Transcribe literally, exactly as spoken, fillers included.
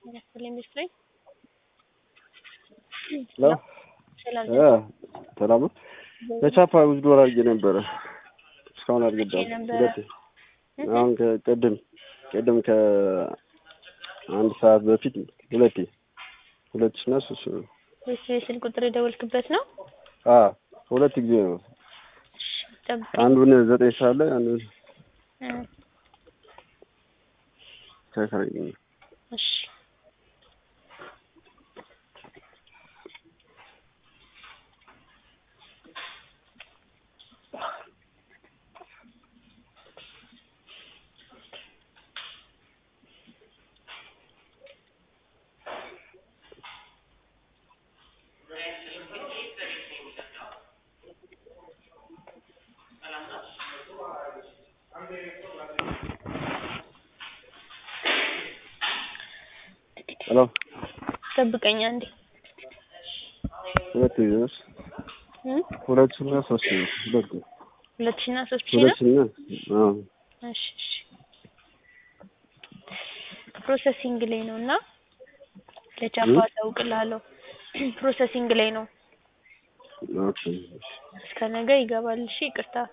ስለሚስለኝ ላ አ ሰላም ለቻፓ ውስጥ ዶላር እየነበረ እስካሁን አልገባም። ሁለት አሁን ከቀደም ቀደም ከአንድ ሰዓት በፊት ሁለቴ ሁለት እና ሶስት እሺ ስልክ ቁጥር የደወልክበት ነው? አ ሁለት ጊዜ ነው። አንዱን ዘጠኝ ሰዓት ላይ አንዱን ታካሪኝ እሺ ሄሎ ጠብቀኝ አንዴ ሁለት ይዘስ ሁለት እና ሶስት ሁለት ሁለት እና ሶስት ሁለት እና አዎ እሺ እሺ ፕሮሰሲንግ ላይ ነውና ለቻፓ ታውቅላለሁ ፕሮሰሲንግ ላይ ነው። ኦኬ እስከ ነገ ይገባል። እሺ ይቅርታ